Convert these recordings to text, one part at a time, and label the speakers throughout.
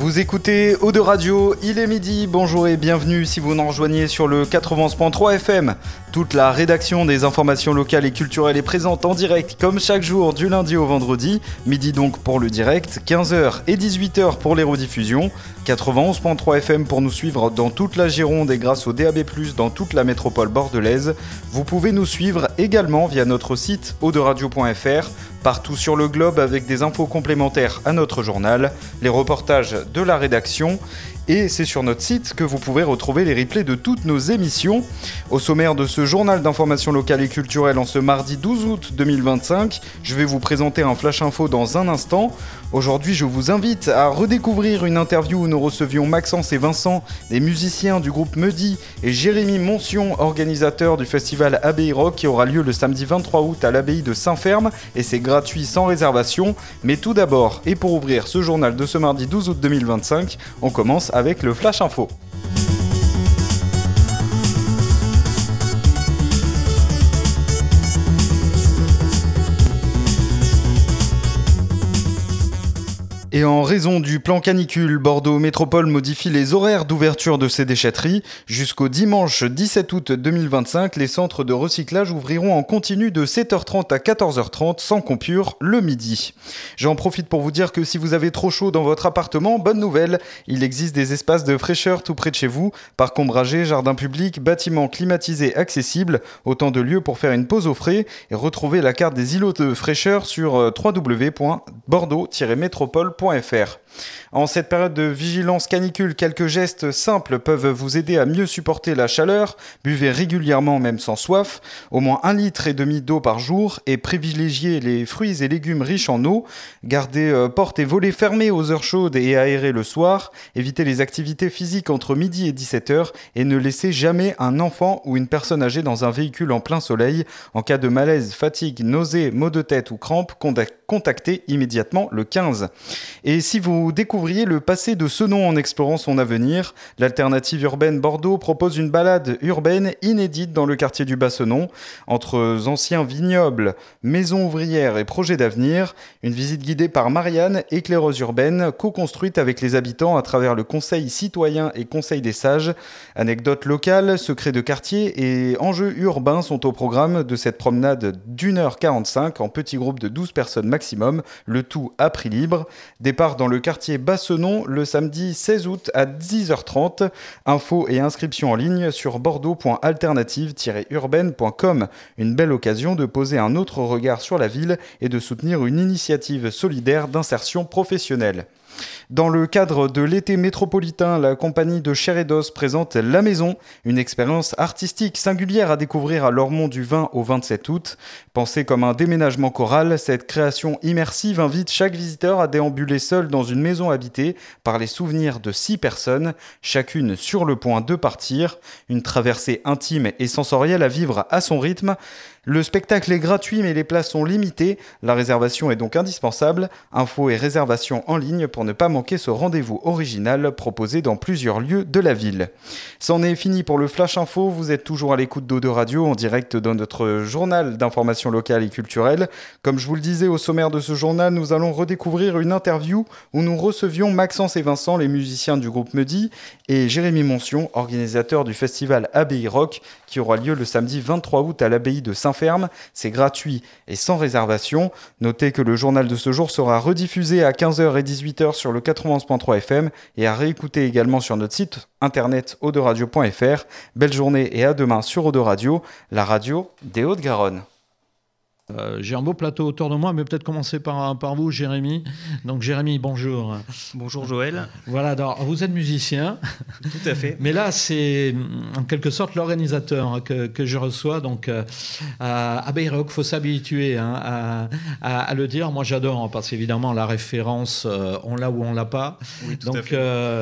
Speaker 1: Vous écoutez Eau de Radio, il est midi, bonjour et bienvenue si vous nous rejoignez sur le 91.3 FM. Toute la rédaction des informations locales et culturelles est présente en direct comme chaque jour du lundi au vendredi. Midi donc pour le direct, 15h et 18h pour les rediffusions. 91.3 FM pour nous suivre dans toute la Gironde et grâce au DAB+, dans toute la métropole bordelaise. Vous pouvez nous suivre également via notre site auderadio.fr, partout sur le globe avec des infos complémentaires à notre journal, les reportages de la rédaction. Et c'est sur notre site que vous pouvez retrouver les replays de toutes nos émissions. Au sommaire de ce journal d'information locale et culturelle en ce mardi 12 août 2025, je vais vous présenter un flash info dans un instant. Aujourd'hui, je vous invite à redécouvrir une interview où nous recevions Maxence et Vincent, des musiciens du groupe Meudi, et Jérémy Moncion, organisateur du festival Abbaye Rock qui aura lieu le samedi 23 août à l'abbaye de Saint-Ferme, et c'est gratuit sans réservation. Mais tout d'abord, et pour ouvrir ce journal de ce mardi 12 août 2025, on commence avec le Flash Info. Et en raison du plan canicule, Bordeaux Métropole modifie les horaires d'ouverture de ses déchetteries. Jusqu'au dimanche 17 août 2025, les centres de recyclage ouvriront en continu de 7h30 à 14h30 sans coupure le midi. J'en profite pour vous dire que si vous avez trop chaud dans votre appartement, bonne nouvelle, il existe des espaces de fraîcheur tout près de chez vous, parcs ombragés, jardins publics, bâtiments climatisés accessibles, autant de lieux pour faire une pause au frais et retrouver la carte des îlots de fraîcheur sur www.bordeaux-métropole.fr. En cette période de vigilance canicule, quelques gestes simples peuvent vous aider à mieux supporter la chaleur. Buvez régulièrement, même sans soif, au moins 1,5 litre d'eau par jour et privilégiez les fruits et légumes riches en eau. Gardez portes et volets fermés aux heures chaudes et aérés le soir. Évitez les activités physiques entre midi et 17h et ne laissez jamais un enfant ou une personne âgée dans un véhicule en plein soleil. En cas de malaise, fatigue, nausées, maux de tête ou crampes, contactez immédiatement le 15. Et si vous découvriez le passé de ce nom en explorant son avenir, l'Alternative Urbaine Bordeaux propose une balade urbaine inédite dans le quartier du Bassenon, entre anciens vignobles, maisons ouvrières et projets d'avenir. Une visite guidée par Marianne, éclaireuse urbaine, co-construite avec les habitants à travers le Conseil citoyen et Conseil des sages. Anecdotes locales, secrets de quartier et enjeux urbains sont au programme de cette promenade d'1h45 en petit groupe de 12 personnes maximum, le tout à prix libre. Départ dans le quartier Bassenon le samedi 16 août à 10h30. Infos et inscriptions en ligne sur bordeaux.alternative-urbaine.com. Une belle occasion de poser un autre regard sur la ville et de soutenir une initiative solidaire d'insertion professionnelle. Dans le cadre de l'été métropolitain, la compagnie de Chair et d'Os présente La Maison, une expérience artistique singulière à découvrir à Lormont du 20 au 27 août. Pensée comme un déménagement choral, cette création immersive invite chaque visiteur à déambuler seul dans une maison habitée par les souvenirs de 6 personnes, chacune sur le point de partir. Une traversée intime et sensorielle à vivre à son rythme. Le spectacle est gratuit mais les places sont limitées. La réservation est donc indispensable. Infos et réservations en ligne pour ne pas manquer ce rendez-vous original proposé dans plusieurs lieux de la ville. C'en est fini pour le Flash Info. Vous êtes toujours à l'écoute d'Eau de Radio en direct dans notre journal d'information locale et culturelle. Comme je vous le disais au sommaire de ce journal, nous allons redécouvrir une interview où nous recevions Maxence et Vincent, les musiciens du groupe Meudi, et Jérémy Moncion, organisateur du festival Abbaye Rock qui aura lieu le samedi 23 août à l'abbaye de Saint-Ferme. C'est gratuit et sans réservation. Notez que le journal de ce jour sera rediffusé à 15h et 18h sur le 91.3 FM et à réécouter également sur notre site internet auderadio.fr. Belle journée et à demain sur Eau de Radio, la radio des Hauts-de-Garonne.
Speaker 2: J'ai un beau plateau autour de moi, mais peut-être commencer par vous, Jérémy. Donc, Jérémy, bonjour.
Speaker 3: Bonjour, Joël.
Speaker 2: Voilà, alors, vous êtes musicien.
Speaker 3: Tout à fait.
Speaker 2: Mais là, c'est en quelque sorte l'organisateur que je reçois. Donc, à Abbaye Rock, il faut s'habituer à le dire. Moi, j'adore, parce qu'évidemment, la référence, on l'a ou on l'a pas.
Speaker 3: Oui, tout
Speaker 2: donc,
Speaker 3: à fait.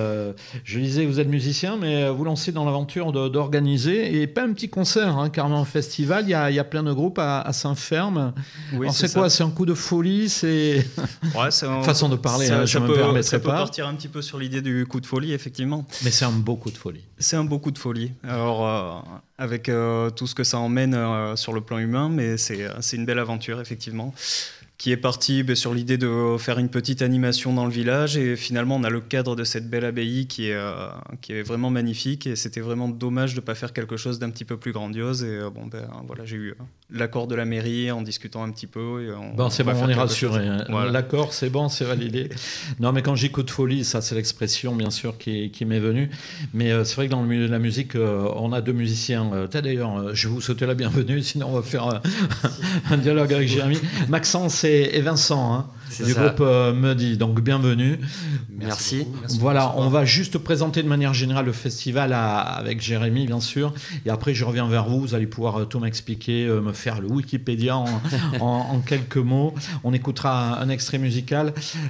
Speaker 2: Je disais, vous êtes musicien, mais vous lancez dans l'aventure d'organiser, et pas un petit concert, carrément un festival. Il y a plein de groupes à Saint-Ferme.
Speaker 3: Oui,
Speaker 2: alors
Speaker 3: c'est
Speaker 2: quoi?
Speaker 3: ça.
Speaker 2: C'est un coup de folie? C'est façon de parler, je ne me permettrai
Speaker 3: ça peut
Speaker 2: pas.
Speaker 3: partir un petit peu sur l'idée du coup de folie, effectivement.
Speaker 2: Mais c'est un beau coup de folie.
Speaker 3: C'est un beau coup de folie. Alors, avec tout ce que ça emmène sur le plan humain, mais c'est une belle aventure, effectivement. qui est parti sur l'idée de faire une petite animation dans le village. Et finalement, on a le cadre de cette belle abbaye qui est vraiment magnifique. Et c'était vraiment dommage de ne pas faire quelque chose d'un petit peu plus grandiose. Et voilà, j'ai eu l'accord de la mairie en discutant un petit peu. Et
Speaker 2: on est rassuré. Voilà. L'accord, c'est bon, c'est validé. Non, mais quand j'ai coup de folie, ça c'est l'expression bien sûr qui m'est venue. Mais c'est vrai que dans le milieu de la musique, on a 2 musiciens. D'ailleurs, je vais vous souhaiter la bienvenue, sinon on va faire un dialogue avec Jérémy. Maxence et Vincent du groupe Muddy, donc bienvenue.
Speaker 4: Merci.
Speaker 2: Voilà, on va juste présenter de manière générale le festival avec Jérémy bien sûr, et après je reviens vers vous, vous allez pouvoir tout m'expliquer, me faire le Wikipédia en quelques mots. On écoutera un extrait musical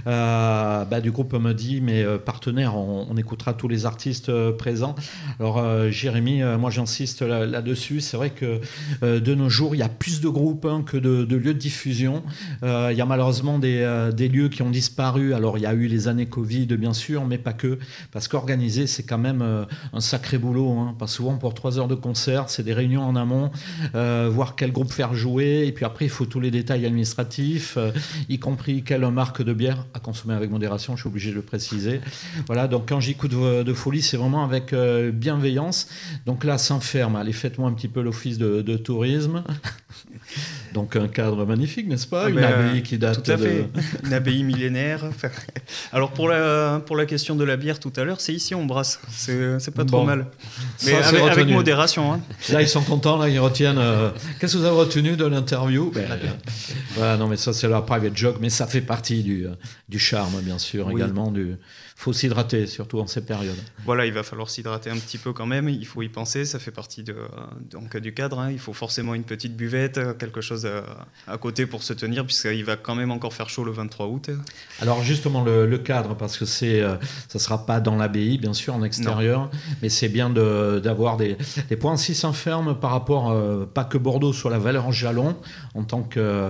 Speaker 2: du groupe Muddy, mais partenaire, on écoutera tous les artistes présents. Alors Jérémy, moi j'insiste là-dessus, c'est vrai que de nos jours il y a plus de groupes que de lieux de diffusion. Il y a malheureusement des lieux qui ont disparu. Alors il y a eu les années Covid bien sûr, mais pas que, parce qu'organiser c'est quand même un sacré boulot, Pas souvent pour 3 heures de concert, c'est des réunions en amont, voir quel groupe faire jouer, et puis après il faut tous les détails administratifs, y compris quelle marque de bière à consommer avec modération, je suis obligé de le préciser. Voilà, donc quand j'écoute de folie, c'est vraiment avec bienveillance. Donc là, Saint-Ferme, allez, faites-moi un petit peu l'office de tourisme. Donc un cadre magnifique, n'est-ce pas? Une abbaye qui date
Speaker 3: tout à fait. Une abbaye millénaire. Alors pour la question de la bière tout à l'heure, c'est ici on brasse. C'est pas trop mal. Mais avec modération.
Speaker 2: Là ils sont contents, là ils retiennent. Qu'est-ce que vous avez retenu de l'interview? Voilà, non mais ça c'est leur private joke, mais ça fait partie du charme bien sûr, également du. Faut s'hydrater, surtout en ces périodes.
Speaker 3: Voilà, il va falloir s'hydrater un petit peu quand même. Il faut y penser, ça fait partie du cadre. Il faut forcément une petite buvette, quelque chose à côté pour se tenir, puisqu'il va quand même encore faire chaud le 23 août.
Speaker 2: Alors justement, le cadre, parce que ça ne sera pas dans l'abbaye, bien sûr, en extérieur, mais c'est bien d'avoir des points. Si Saint-Ferme, par rapport, pas que Bordeaux, sur la valeur en jalon, en tant que...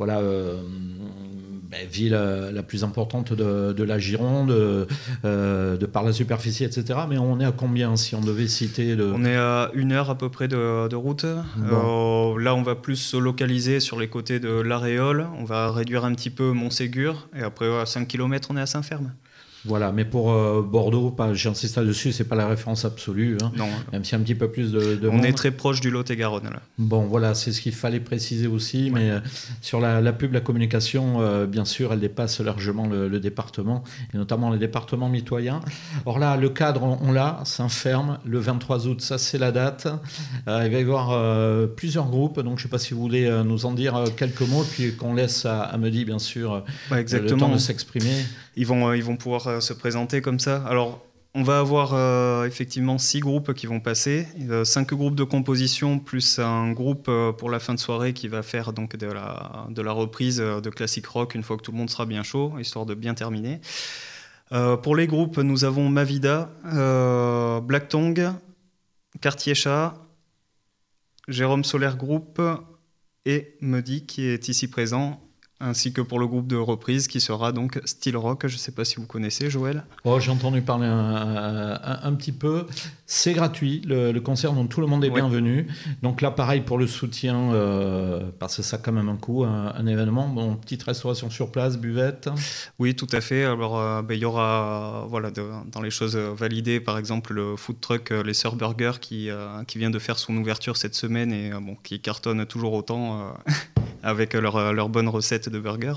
Speaker 2: ville la plus importante de la Gironde, de par la superficie, etc. Mais on est à combien si on devait citer
Speaker 3: On est à 1 heure à peu près de route. Bon. Là, on va plus se localiser sur les côtés de l'Aréole. On va réduire un petit peu Montségur. Et après, à 5 km, on est à Saint-Ferme.
Speaker 2: Voilà, mais pour Bordeaux, j'insiste là-dessus, c'est pas la référence absolue,
Speaker 3: Non.
Speaker 2: Même s'il y a un petit peu plus de
Speaker 3: on monde. Est très proche du Lot-et-Garonne, là.
Speaker 2: Bon, voilà, c'est ce qu'il fallait préciser aussi, mais sur la pub, la communication, bien sûr, elle dépasse largement le département, et notamment les départements mitoyens. Or là, le cadre, on l'a, Saint-Ferme, le 23 août, ça c'est la date. Il va y avoir plusieurs groupes, donc je ne sais pas si vous voulez nous en dire quelques mots, puis qu'on laisse à Muddy, bien sûr, le temps de s'exprimer.
Speaker 3: Ils vont pouvoir se présenter comme ça. Alors, on va avoir effectivement 6 groupes qui vont passer, 5 groupes de composition, plus un groupe pour la fin de soirée qui va faire donc de la reprise de classique rock une fois que tout le monde sera bien chaud, histoire de bien terminer. Pour les groupes, nous avons Mavida, Black Tongue, Quartier Chat, Jérôme Solaire Group et Muddy qui est ici présent, ainsi que pour le groupe de reprise qui sera donc Style Rock. Je ne sais pas si vous connaissez, Joël.
Speaker 2: J'ai entendu parler un petit peu. C'est gratuit, le concert, donc tout le monde est bienvenu. Donc là, pareil pour le soutien, parce que ça a quand même un coût, un événement. Bon, petite restauration sur place, buvette.
Speaker 3: Oui, tout à fait. Alors, il y aura dans les choses validées, par exemple, le food truck Les Sœurs Burger qui vient de faire son ouverture cette semaine et qui cartonne toujours autant avec leur bonne recette de burger.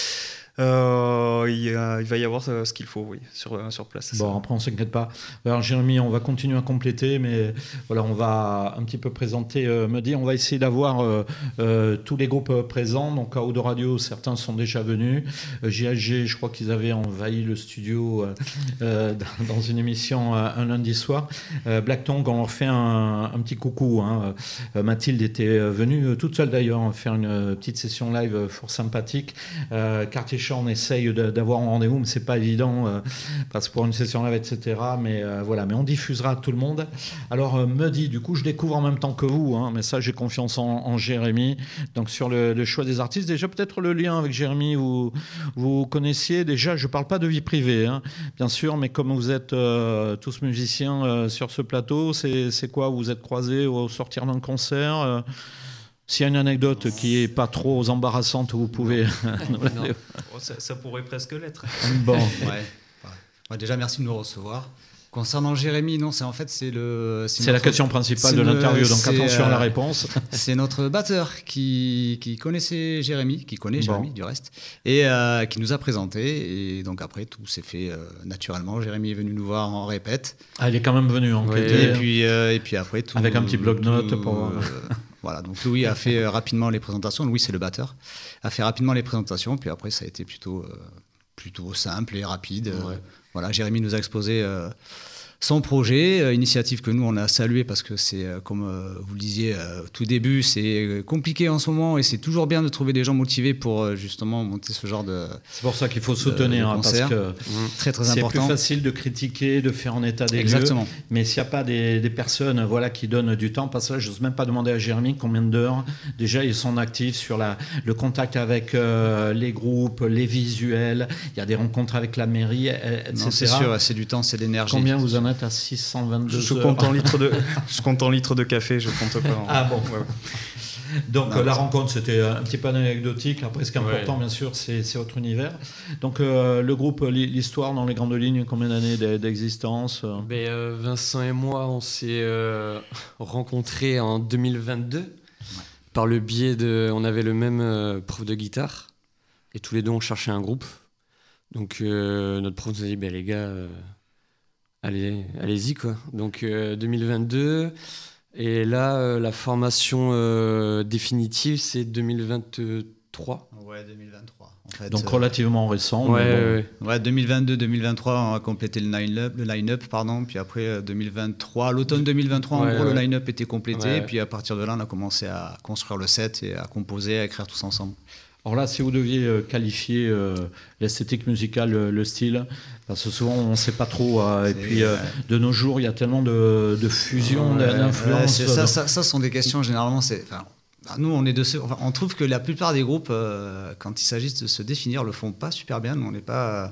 Speaker 3: Il va y avoir ce qu'il faut, oui, sur place.
Speaker 2: Bon, après, on ne s'inquiète pas. Alors, Jérémy, on va continuer à compléter, mais voilà, on va un petit peu présenter Muddy. On va essayer d'avoir tous les groupes présents. Donc, à Odo Radio, certains sont déjà venus. JHG, je crois qu'ils avaient envahi le studio dans une émission un lundi soir. Black Tongue, on leur fait un petit coucou. Mathilde était venue toute seule d'ailleurs faire une petite session live fort sympathique. Quartier Chat, on essaye d'avoir un rendez-vous, mais c'est pas évident parce que pour une session live, etc. Mais voilà, mais on diffusera à tout le monde. Alors Muddy, du coup, je découvre en même temps que vous, mais ça, j'ai confiance en Jérémy. Donc sur le choix des artistes, déjà peut-être le lien avec Jérémy, vous connaissiez déjà. Je parle pas de vie privée, bien sûr, mais comme vous êtes tous musiciens sur ce plateau, c'est quoi? Vous êtes croisés au sortir d'un concert? S'il y a une anecdote qui est pas trop embarrassante, vous pouvez...
Speaker 3: Ça pourrait presque l'être.
Speaker 2: Bon.
Speaker 4: Ouais, déjà, merci de nous recevoir. Concernant Jérémy, non, c'est
Speaker 2: la question principale de l'interview, donc attention à la réponse.
Speaker 4: C'est notre batteur qui connaissait Jérémy, qui connaît Jérémy du reste, et qui nous a présenté. Et donc après, tout s'est fait naturellement. Jérémy est venu nous voir en répète.
Speaker 2: Ah, il est quand même venu.
Speaker 4: Et puis après, tout...
Speaker 2: Avec un petit bloc-notes pour...
Speaker 4: Voilà, donc Louis a fait rapidement les présentations. Louis, c'est le batteur. A fait rapidement les présentations, puis après, ça a été plutôt simple et rapide. Voilà, Jérémy nous a exposé son projet, initiative que nous on a saluée parce que c'est, comme vous le disiez tout début, c'est compliqué en ce moment et c'est toujours bien de trouver des gens motivés pour justement monter ce genre de...
Speaker 2: C'est pour ça qu'il faut soutenir, parce que
Speaker 4: très
Speaker 2: c'est
Speaker 4: important.
Speaker 2: plus facile de critiquer, de faire en état des lieux. Mais s'il n'y a pas des personnes qui donnent du temps, parce que là je n'ose même pas demander à Jérémy combien d'heures déjà ils sont actifs sur le contact avec les groupes, les visuels, il y a des rencontres avec la mairie, etc.
Speaker 4: Non, c'est sûr, c'est du temps, c'est de l'énergie.
Speaker 2: Combien vous en êtes à 622
Speaker 3: je
Speaker 2: heures.
Speaker 3: compte en litres de café, je compte pas.
Speaker 2: Ah bon. Ouais. Donc la rencontre, c'était un petit peu anecdotique. Après, ce qui est important, bien sûr, c'est votre univers. Donc le groupe, l'histoire dans les grandes lignes, combien d'années d'existence?
Speaker 5: Vincent et moi, on s'est rencontrés en 2022 par le biais on avait le même prof de guitare et tous les deux on cherchait un groupe. Donc notre prof nous a dit les gars, allez-y quoi. Donc 2022 et là la formation définitive c'est 2023.
Speaker 4: Ouais, 2023. En fait,
Speaker 2: donc relativement récent.
Speaker 4: Ouais, 2022-2023 on a complété le line-up, puis après 2023, l'automne 2023 en gros le line-up était complété et puis à partir de là on a commencé à construire le set et à composer, à écrire tous ensemble.
Speaker 2: Alors là, si vous deviez qualifier l'esthétique musicale, le style, parce que souvent on ne sait pas trop, et puis de nos jours il y a tellement de fusion, d'influences.
Speaker 4: Ça sont des questions généralement, nous on est on trouve que la plupart des groupes quand il s'agit de se définir le font pas super bien. Nous on n'est pas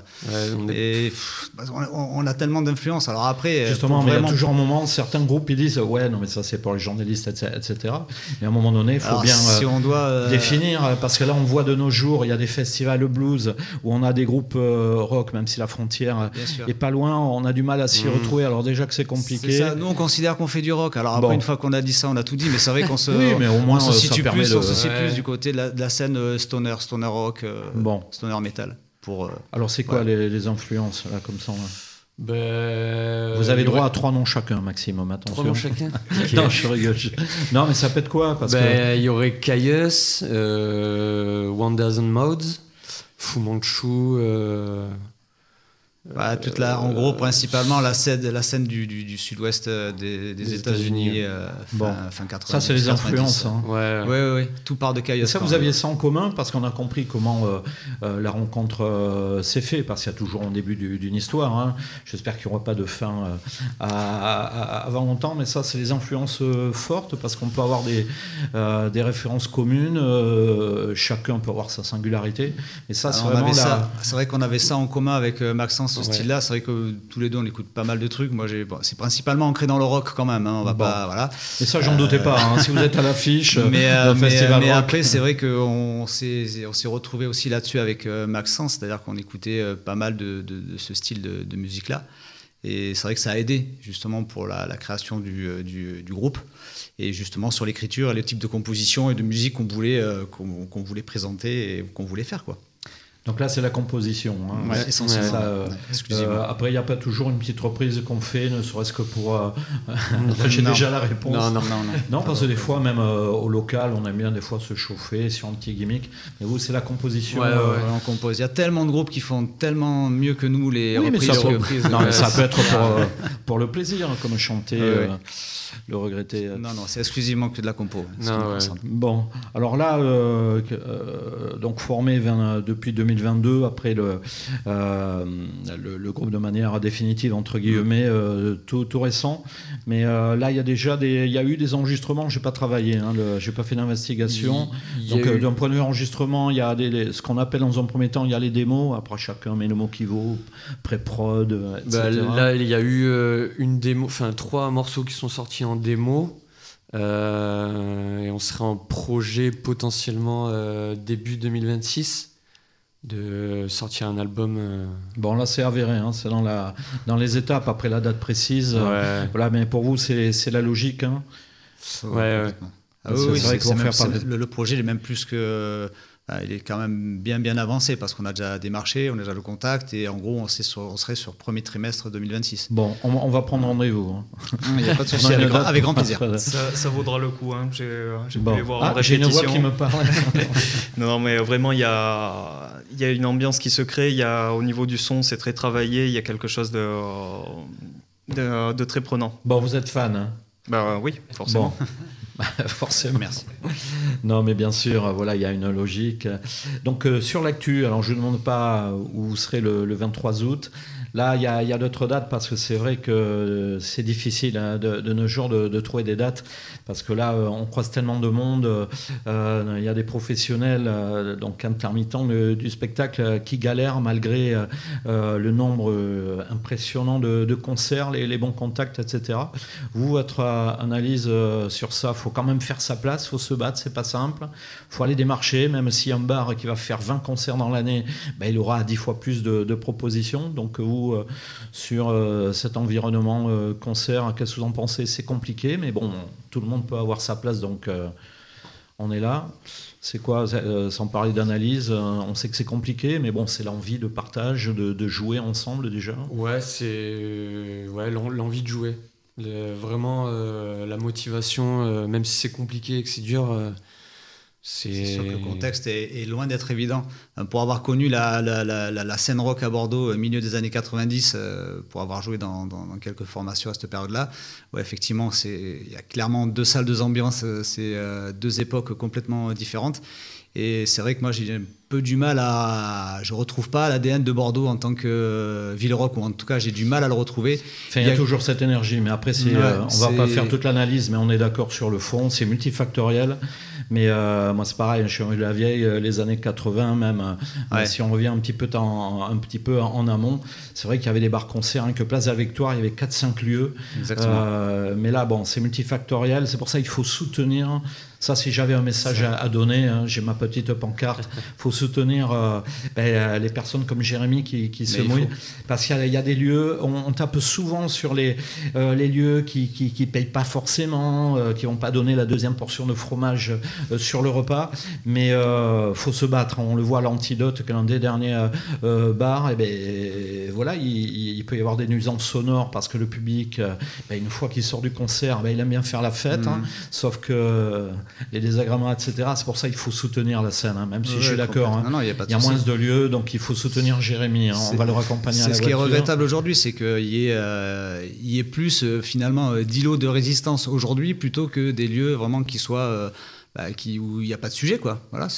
Speaker 4: on a tellement d'influence. Alors après
Speaker 2: justement mais il y a toujours un moment certains groupes ils disent non mais ça c'est pour les journalistes etc. Et à un moment donné il faut bien
Speaker 4: on doit
Speaker 2: définir, parce que là on voit de nos jours il y a des festivals blues où on a des groupes rock, même si la frontière est pas loin, on a du mal à s'y retrouver. Alors déjà que c'est compliqué,
Speaker 4: c'est ça. Nous on considère qu'on fait du rock. Alors après une fois qu'on a dit ça on a tout dit, mais c'est vrai qu'on se
Speaker 2: oui, mais au moins
Speaker 4: on se situe plus du côté de la scène stoner rock, stoner metal.
Speaker 2: Alors c'est quoi les influences là comme ça vous avez droit à 3 noms chacun maximum, attention.
Speaker 5: 3 noms chacun.
Speaker 2: Non, je rigole. Non mais ça peut être quoi, parce que
Speaker 5: il y aurait Caius, Wonders and Modes, Fu Manchu,
Speaker 4: en gros, principalement la scène du sud-ouest des États-Unis, fin 80.
Speaker 2: Ça, c'est les influences. Hein.
Speaker 4: Ouais. Tout part de Caius.
Speaker 2: Ça, vous aviez ça en commun, parce qu'on a compris comment la rencontre s'est faite, parce qu'il y a toujours un début d'une histoire. Hein. J'espère qu'il n'y aura pas de fin avant longtemps, mais ça, c'est les influences fortes, parce qu'on peut avoir des références communes, chacun peut avoir sa singularité. Et ça, c'est vraiment
Speaker 4: c'est vrai qu'on avait ça en commun avec Maxence. Ce style-là, c'est vrai que tous les deux on écoute pas mal de trucs. Moi, c'est principalement ancré dans le rock quand même. Hein. On va pas, voilà.
Speaker 2: Et ça, j'en doutais pas. Hein. Si vous êtes à l'affiche,
Speaker 4: mais après, c'est vrai qu'on s'est retrouvé aussi là-dessus avec Maxence, c'est-à-dire qu'on écoutait pas mal de ce style de musique-là. Et c'est vrai que ça a aidé justement pour la création du groupe et justement sur l'écriture, les types de composition et de musique qu'on voulait présenter et qu'on voulait faire, quoi.
Speaker 2: Donc là, c'est la composition. Hein.
Speaker 4: Essentiellement.
Speaker 2: Après, il n'y a pas toujours une petite reprise qu'on fait, ne serait-ce que pour... J'ai déjà la réponse. Non, parce que des fois, même au local, on aime bien des fois se chauffer sur un petit gimmick. Mais vous, c'est la composition.
Speaker 4: On compose. Il y a tellement de groupes qui font tellement mieux que nous les reprises.
Speaker 2: Mais ça peut être pour le plaisir, comme chanter... le regretter.
Speaker 4: Non, c'est exclusivement que de la compo.
Speaker 2: Bon, alors là, donc formé depuis 2022, après le groupe de manière définitive, entre guillemets, tout récent. Mais là, il y a eu des enregistrements, je n'ai pas travaillé, je n'ai pas fait d'investigation. Donc d'un point de vue enregistrement, il y a ce qu'on appelle dans un premier temps, il y a les démos, après chacun met le mot qui vaut, pré-prod, etc.
Speaker 5: Là, il y a eu une démo, 3 morceaux qui sont sortis en démo, Et on serait en projet potentiellement début 2026 de sortir un album.
Speaker 2: Bon, là, c'est avéré, hein, c'est dans les étapes, après la date précise. Voilà, mais pour vous, c'est la logique. Hein.
Speaker 5: Ouais.
Speaker 4: Ah oui,
Speaker 2: c'est vrai qu'ils vont faire
Speaker 4: le projet il est même plus que... il est quand même bien avancé parce qu'on a déjà démarché, on a déjà le contact et en gros, on serait sur premier trimestre 2026.
Speaker 2: Bon, on va prendre rendez-vous. Hein.
Speaker 4: Il n'y a pas de souci, avec grand plaisir.
Speaker 3: Ça vaudra le coup. Hein. J'ai
Speaker 2: bon.
Speaker 3: pu les voir en répétition.
Speaker 2: J'ai une voix qui me parle.
Speaker 3: Non, mais vraiment, il y a une ambiance qui se crée. Au niveau du son, c'est très travaillé. Il y a quelque chose de très prenant.
Speaker 2: Bon, vous êtes fan, hein?
Speaker 3: Bah oui, forcément.
Speaker 2: Bon. Forcément.
Speaker 4: Merci.
Speaker 2: Non, mais bien sûr, voilà, il y a une logique. Donc, sur l'actu, alors je ne demande pas où vous serez le 23 août. Là, il y a d'autres dates parce que c'est vrai que c'est difficile hein, de nos jours de trouver des dates parce que là, on croise tellement de monde. Il y a des professionnels, donc intermittents du spectacle, qui galèrent malgré le nombre impressionnant de concerts, les bons contacts, etc. Vous, votre analyse sur ça, il faut quand même faire sa place, il faut se battre, c'est pas simple. Il faut aller démarcher, même si un bar qui va faire 20 concerts dans l'année, ben, il aura 10 fois plus de propositions. Donc vous, sur cet environnement concert, qu'est-ce que vous en pensez? C'est compliqué, mais bon, tout le monde peut avoir sa place, donc on est là. C'est quoi, sans parler d'analyse, on sait que c'est compliqué, mais bon, c'est l'envie de partage, de jouer ensemble déjà.
Speaker 5: Ouais, c'est l'envie de jouer. Vraiment, la motivation, même si c'est compliqué et que c'est dur...
Speaker 4: C'est sûr que le contexte est loin d'être évident. Pour avoir connu la scène rock à Bordeaux au milieu des années 90, pour avoir joué dans quelques formations à cette période-là, ouais, effectivement, il y a clairement deux salles, deux ambiances, c'est deux époques complètement différentes. Et c'est vrai que moi, j'ai un peu du mal je retrouve pas l'ADN de Bordeaux en tant que ville rock, ou en tout cas, j'ai du mal à le retrouver.
Speaker 2: Enfin, il y a toujours cette énergie, mais après, on va pas faire toute l'analyse, mais on est d'accord sur le fond, c'est multifactoriel. Mais moi, c'est pareil, je suis de la vieille, les années 80 même. Si on revient un petit peu en amont, c'est vrai qu'il y avait des bars-concerts, hein, que Place de la Victoire, il y avait 4-5 lieux.
Speaker 4: Exactement.
Speaker 2: Mais là, bon, c'est multifactoriel, c'est pour ça qu'il faut soutenir. Ça, si j'avais un message à donner, hein, j'ai ma petite pancarte, il faut soutenir les personnes comme Jérémy qui se mouillent. Parce qu'il y a des lieux, on tape souvent sur les lieux qui ne payent pas forcément, qui ne vont pas donner la deuxième portion de fromage sur le repas, mais il faut se battre. On le voit à l'Antidote, que l'un des derniers bars, voilà, il peut y avoir des nuisances sonores parce que le public, une fois qu'il sort du concert, il aime bien faire la fête, hein, sauf que les désagréments, etc. C'est pour ça qu'il faut soutenir la scène, hein, même si je suis d'accord. Hein.
Speaker 4: Non, il y a
Speaker 2: moins de lieux, donc il faut soutenir Jérémy. Hein, on va le raccompagner à la voiture.
Speaker 4: C'est ce qui est regrettable aujourd'hui, c'est qu'il y ait plus finalement d'îlots de résistance aujourd'hui plutôt que des lieux vraiment qui soient où il n'y a pas de sujet, quoi. Voilà,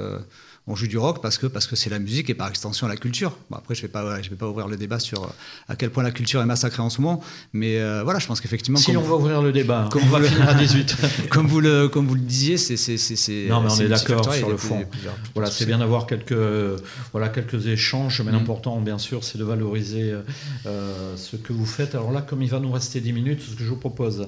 Speaker 4: on joue du rock parce que c'est la musique et par extension la culture. Bon, après, je vais pas ouvrir le débat sur à quel point la culture est massacrée en ce moment, mais voilà, je pense qu'effectivement...
Speaker 2: Si on va ouvrir le débat, on va finir à 18.
Speaker 4: comme vous le disiez, c'est...
Speaker 2: Non, mais on est d'accord sur le fond. Voilà, c'est bien d'avoir quelques échanges, mais l'important, bien sûr, c'est de valoriser ce que vous faites. Alors là, comme il va nous rester 10 minutes, ce que je vous propose,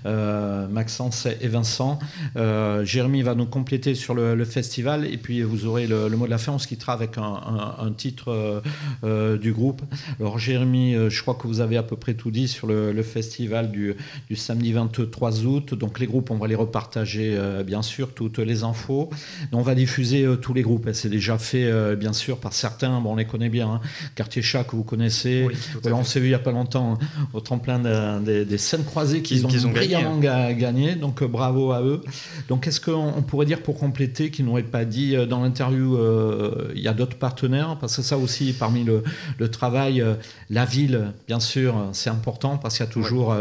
Speaker 2: Maxence et Vincent, Jérémy va nous compléter sur le festival, et puis vous aurez le mot de la fin. On se quittera avec un titre du groupe. Alors Jérémy, je crois que vous avez à peu près tout dit sur le festival du samedi 23 août. Donc les groupes, on va les repartager bien sûr, toutes les infos. On va diffuser tous les groupes. C'est déjà fait bien sûr par certains. Bon, on les connaît bien. Hein. Quartier Chat que vous connaissez. Oui, voilà, on s'est vu il n'y a pas longtemps au tremplin des scènes croisées qu'ils ont brillamment gagné. Donc bravo à eux. Donc est-ce qu'on pourrait dire, pour compléter, qu'ils n'auraient pas dit dans l'interview, il y a d'autres partenaires, parce que ça aussi, parmi le travail, la ville, bien sûr, c'est important, parce qu'il y a toujours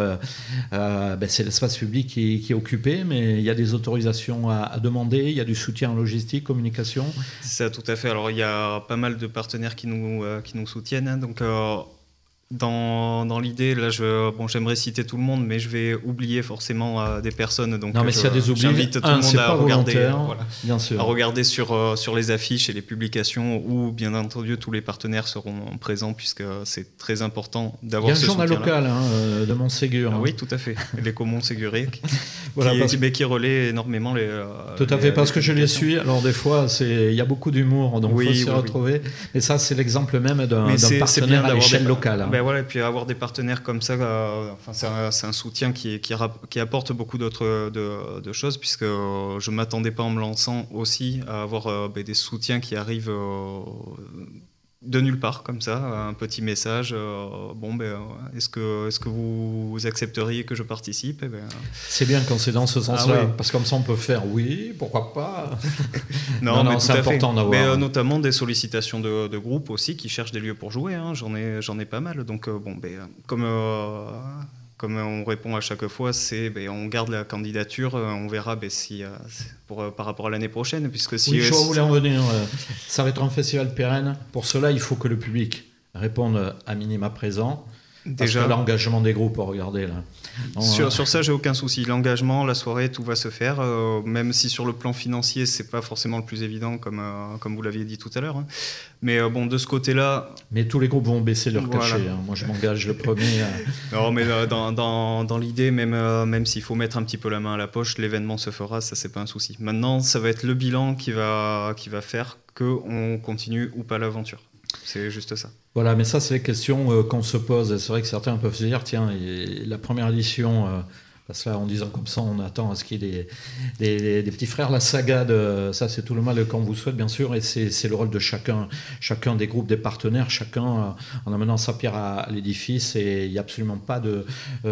Speaker 2: c'est l'espace public qui est occupé, mais il y a des autorisations à demander, il y a du soutien en logistique, communication.
Speaker 3: C'est ça, tout à fait. Alors il y a pas mal de partenaires qui nous soutiennent, hein, donc Dans l'idée, là, j'aimerais citer tout le monde, mais je vais oublier forcément des personnes. Donc,
Speaker 2: non, mais s'il y a des oublis,
Speaker 3: j'invite tout le monde à regarder,
Speaker 2: bien sûr.
Speaker 3: à regarder sur les affiches et les publications où, bien entendu, tous les partenaires seront présents, puisque c'est très important d'avoir ce soutien-là.
Speaker 2: Il y a un journal local de Montségur.
Speaker 3: Oui, tout à fait. L'écho Montséguré,
Speaker 2: voilà,
Speaker 3: qui relaie énormément les.
Speaker 2: Tout à fait, parce que je les suis. Alors, des fois, il y a beaucoup d'humour, donc il faut s'y retrouver. Et ça, c'est l'exemple même d'un partenaire à l'échelle locale.
Speaker 3: Ben voilà, et puis avoir des partenaires comme ça, c'est un soutien qui apporte beaucoup d'autres de choses, puisque je ne m'attendais pas en me lançant aussi à avoir des soutiens qui arrivent de nulle part, comme ça, un petit message. Est-ce que vous accepteriez que je participe?
Speaker 2: C'est bien quand c'est dans ce sens-là, parce que comme ça on peut faire oui, pourquoi pas.
Speaker 3: non,
Speaker 2: c'est important d'avoir.
Speaker 3: Mais notamment des sollicitations de groupes aussi qui cherchent des lieux pour jouer. Hein. J'en ai pas mal. Donc comme on répond à chaque fois, on garde la candidature, on verra si, par rapport à l'année prochaine. Puisque si,
Speaker 2: je voulais en venir. Ça va être un festival pérenne. Pour cela, il faut que le public réponde à minima présent. Déjà, parce que l'engagement des groupes, regardez là.
Speaker 3: Sur ça, j'ai aucun souci. L'engagement, la soirée, tout va se faire. Même si sur le plan financier, c'est pas forcément le plus évident, comme vous l'aviez dit tout à l'heure. Hein. Mais de ce côté-là.
Speaker 2: Mais tous les groupes vont baisser leur cachet. Hein. Moi, je m'engage le premier.
Speaker 3: Non, mais dans l'idée, même s'il faut mettre un petit peu la main à la poche, l'événement se fera. Ça, c'est pas un souci. Maintenant, ça va être le bilan qui va faire qu'on continue ou pas l'aventure. C'est juste ça.
Speaker 2: Voilà, mais ça, c'est les questions qu'on se pose. C'est vrai que certains peuvent se dire, tiens, la première édition, parce que là, en disant comme ça, on attend à ce qu'il y ait des petits frères. La saga, ça, c'est tout le mal qu'on vous souhaite, bien sûr, et c'est le rôle de chacun des groupes, des partenaires, chacun en amenant sa pierre à l'édifice, et il n'y a absolument pas de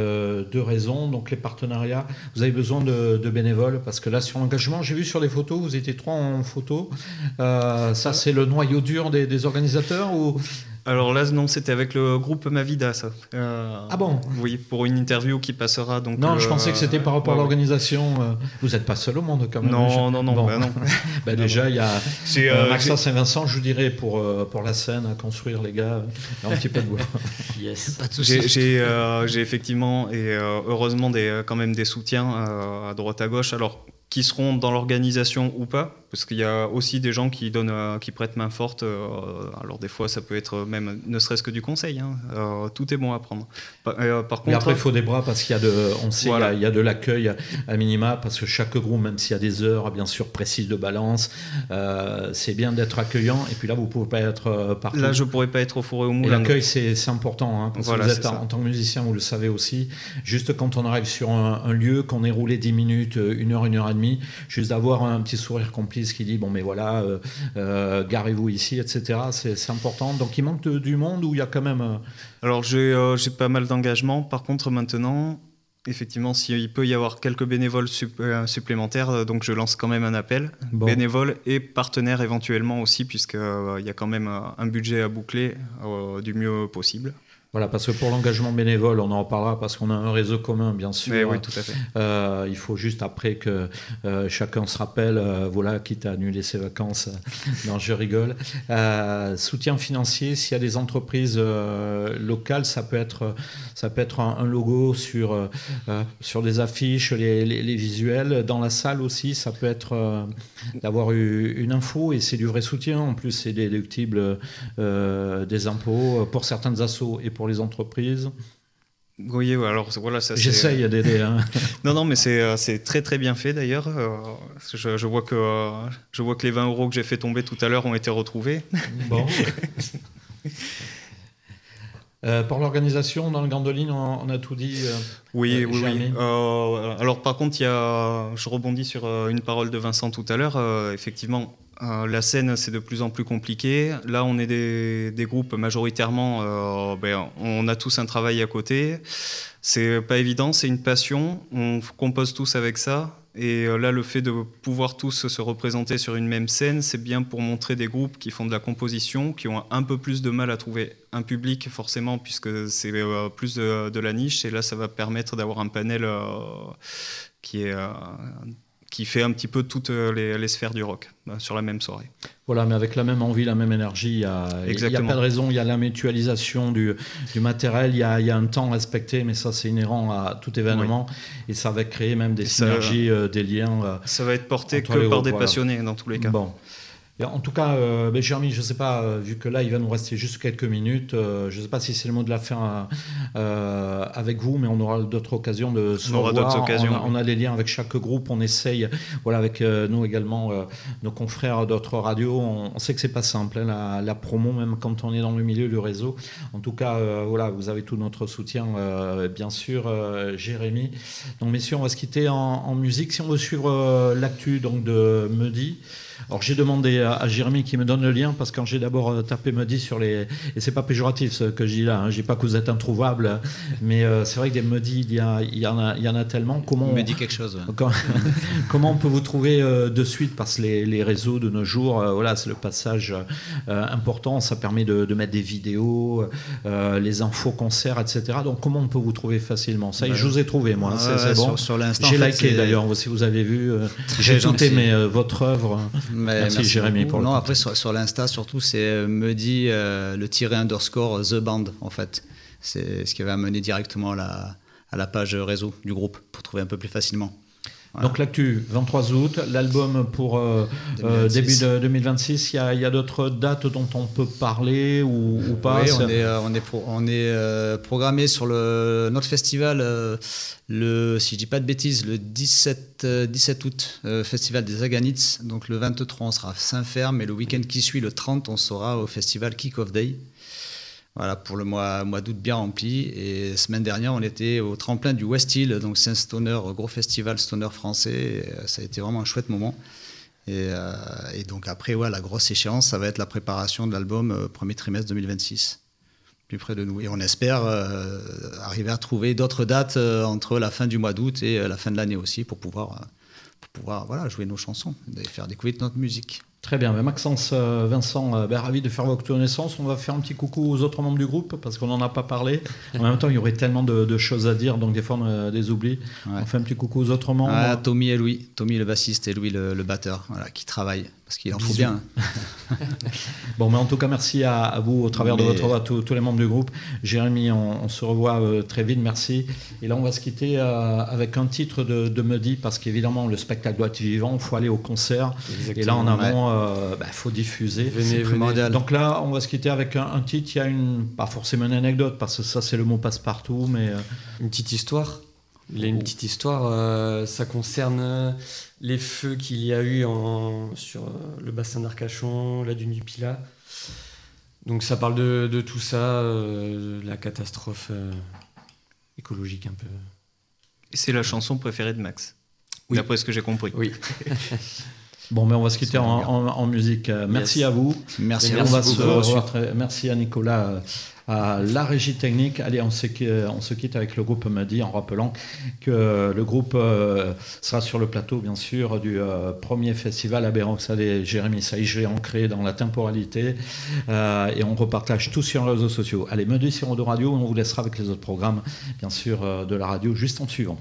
Speaker 2: raison. Donc, les partenariats, vous avez besoin de bénévoles, parce que là, sur l'engagement, j'ai vu sur les photos, vous étiez 3 en photo. Ça, c'est le noyau dur des organisateurs ou...
Speaker 3: Alors là, non, c'était avec le groupe Mavida, ça.
Speaker 2: Ah bon?
Speaker 3: Oui, pour une interview qui passera. Donc,
Speaker 2: non, je pensais que c'était par rapport à l'organisation. Vous n'êtes pas seul au monde, quand même.
Speaker 3: Non. Bon.
Speaker 2: Non. Déjà, il y a Maxence Saint-Vincent, je vous dirais, pour la scène, à construire, les gars, un petit peu de bois.
Speaker 5: Yes, pas de souci.
Speaker 3: J'ai effectivement, et heureusement, quand même des soutiens à droite à gauche. Alors, qui seront dans l'organisation ou pas, parce qu'il y a aussi des gens qui prêtent main forte. Alors des fois, ça peut être même ne serait-ce que du conseil. Hein. Tout est bon à prendre. Par contre,
Speaker 2: mais après, il faut des bras parce qu'il y a il y a de l'accueil à minima, parce que chaque groupe, même s'il y a des heures bien sûr précises de balance, c'est bien d'être accueillant. Et puis là, vous pouvez pas être partout.
Speaker 3: Là, je pourrais pas être au four et au moulin.
Speaker 2: Et l'accueil, c'est important. Hein, parce que vous êtes en tant que musicien, vous le savez aussi. Juste quand on arrive sur un lieu, qu'on est roulé 10 minutes, 1 heure et demie, juste d'avoir un petit sourire complice qui dit bon mais voilà, garez-vous ici, etc. C'est important. Donc il manque du monde, ou il y a quand même.
Speaker 3: Alors j'ai pas mal d'engagement. Par contre maintenant, effectivement, s'il peut y avoir quelques bénévoles supplémentaires, donc je lance quand même un appel. Bon. Bénévoles et partenaires éventuellement aussi, puisqu'il y a quand même un budget à boucler du mieux possible.
Speaker 2: Voilà, parce que pour l'engagement bénévole, on en reparlera parce qu'on a un réseau commun, bien sûr.
Speaker 3: Mais oui, tout à fait.
Speaker 2: Il faut juste après que chacun se rappelle, voilà, quitte à annuler ses vacances. Non, je rigole. Soutien financier, s'il y a des entreprises locales, ça peut être un logo sur des affiches, les visuels. Dans la salle aussi, ça peut être d'avoir une info, et c'est du vrai soutien. En plus, c'est déductible des impôts pour certaines assos et pour les entreprises.
Speaker 3: Oui, alors voilà, ça.
Speaker 2: J'essaye d'aider. Hein.
Speaker 3: Non, mais c'est très très bien fait d'ailleurs. Je vois que les 20 € que j'ai fait tomber tout à l'heure ont été retrouvés.
Speaker 2: Bon. Pour l'organisation, dans le Gandolin, on a tout dit.
Speaker 3: Oui. Alors par contre, je rebondis sur une parole de Vincent tout à l'heure. Effectivement, la scène, c'est de plus en plus compliqué. Là, on est des groupes majoritairement. On a tous un travail à côté. C'est pas évident, c'est une passion. On compose tous avec ça. Et là, le fait de pouvoir tous se représenter sur une même scène, c'est bien pour montrer des groupes qui font de la composition, qui ont un peu plus de mal à trouver un public, forcément, puisque c'est plus de la niche. Et là, ça va permettre d'avoir un panel qui est qui fait un petit peu toutes les sphères du rock sur la même soirée.
Speaker 2: Voilà, mais avec la même envie, la même énergie, il n'y a pas de raison, il y a la mutualisation du matériel, il y a un temps respecté, mais ça c'est inhérent à tout événement, et ça va créer même des synergies, des liens.
Speaker 3: Ça va être porté que par des passionnés dans tous les cas.
Speaker 2: Bon. Et en tout cas, Jérémy, je ne sais pas, vu que là, il va nous rester juste quelques minutes, je ne sais pas si c'est le mot de la fin avec vous, mais on aura d'autres occasions de se revoir. On a les liens avec chaque groupe, on essaye, voilà, avec nous également, nos confrères d'autres radios. On sait que ce n'est pas simple, hein, la promo, même quand on est dans le milieu du réseau. En tout cas, voilà, vous avez tout notre soutien, bien sûr, Jérémy. Donc, messieurs, on va se quitter en musique. Si on veut suivre l'actu donc, de Mehdi, alors j'ai demandé à Jérémy qui me donne le lien parce que quand j'ai d'abord tapé Mehdi sur les... Et c'est pas péjoratif ce que je dis là, hein, je dis pas que vous êtes introuvable, mais c'est vrai que des Mehdi, il y en a tellement. Comment
Speaker 4: me dit quelque chose. Ouais.
Speaker 2: Comment on peut vous trouver de suite, parce que les réseaux de nos jours, voilà, c'est le passage important, ça permet de mettre des vidéos, les infos concerts, etc. Donc comment on peut vous trouver facilement? Ça, je vous ai trouvé moi, c'est bon.
Speaker 4: Sur l'instant,
Speaker 2: j'ai liké d'ailleurs, si vous avez vu, j'ai tout aimé votre œuvre. Merci Jérémy pour
Speaker 4: non, après sur l'Insta surtout c'est Mehdi le _ The Band en fait. C'est ce qui avait amené directement à la page réseau du groupe pour trouver un peu plus facilement. Voilà.
Speaker 2: Donc l'actu, 23 août, l'album pour début de 2026, il y a d'autres dates dont on peut parler ou pas?
Speaker 4: Oui, on est programmé sur notre festival, si je dis pas de bêtises, le 17 août, festival des Aganites. Donc le 23 on sera à Saint-Ferme et le week-end qui suit, le 30, on sera au festival Kick Off Day. Voilà, pour le mois d'août bien rempli. Et semaine dernière, on était au tremplin du West Hill, donc c'est un stoner, gros festival stoner français. Et ça a été vraiment un chouette moment. Et donc après, ouais, la grosse échéance, ça va être la préparation de l'album premier trimestre 2026, plus près de nous. Et on espère arriver à trouver d'autres dates entre la fin du mois d'août et la fin de l'année aussi pour pouvoir voilà, jouer nos chansons et faire découvrir notre musique.
Speaker 2: Très bien, Maxence, Vincent, ravi de faire votre connaissance. On va faire un petit coucou aux autres membres du groupe parce qu'on n'en a pas parlé. En même temps, il y aurait tellement de choses à dire, donc des fois on des oublie. Ouais. On fait un petit coucou aux autres membres.
Speaker 4: Tommy et Louis, Tommy le bassiste et Louis le batteur, voilà, qui travaillent parce qu'il en faut bien.
Speaker 2: Bon, mais en tout cas, merci à vous au travers de votre voix, tous les membres du groupe. Jérémy, on se revoit très vite, merci. Et là, on va se quitter avec un titre de Mehdi parce qu'évidemment, le spectacle doit être vivant, il faut aller au concert. Exactement, et là, en amont, faut diffuser.
Speaker 5: Venez.
Speaker 2: Donc là, on va se quitter avec un titre. Il y a pas forcément une anecdote parce que ça, c'est le mot passe-partout, mais
Speaker 5: une petite histoire. Il y a une petite histoire. Ça concerne les feux qu'il y a eu sur le bassin d'Arcachon, la dune du Pilat. Donc ça parle de tout ça, de la catastrophe écologique un peu.
Speaker 3: Et c'est la chanson préférée de Max, d'après ce que j'ai compris.
Speaker 5: Oui.
Speaker 2: Bon, mais on va se quitter en musique. Merci à vous.
Speaker 4: Merci
Speaker 2: à vous. On va se revoir. Merci à Nicolas, à la régie technique. Allez, on se quitte avec le groupe Mehdi en rappelant que le groupe sera sur le plateau, bien sûr, du premier festival Aberrox. Allez, Jérémy, ça y est, je l'ai ancré dans la temporalité. Et on repartage tout sur les réseaux sociaux. Allez, Mehdi sur Odo Radio. On vous laissera avec les autres programmes, bien sûr, de la radio, juste en suivant.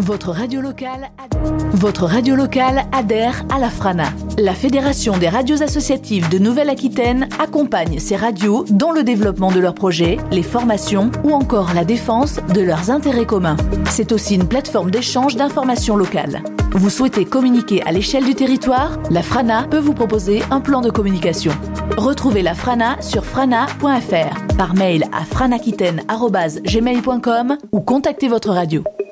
Speaker 6: Votre radio locale adhère à la FRANA. La Fédération des radios associatives de Nouvelle-Aquitaine accompagne ces radios dans le développement de leurs projets, les formations ou encore la défense de leurs intérêts communs. C'est aussi une plateforme d'échange d'informations locales. Vous souhaitez communiquer à l'échelle du territoire ? La FRANA peut vous proposer un plan de communication. Retrouvez la FRANA sur frana.fr, par mail à franaquitaine@gmail.com ou contactez votre radio.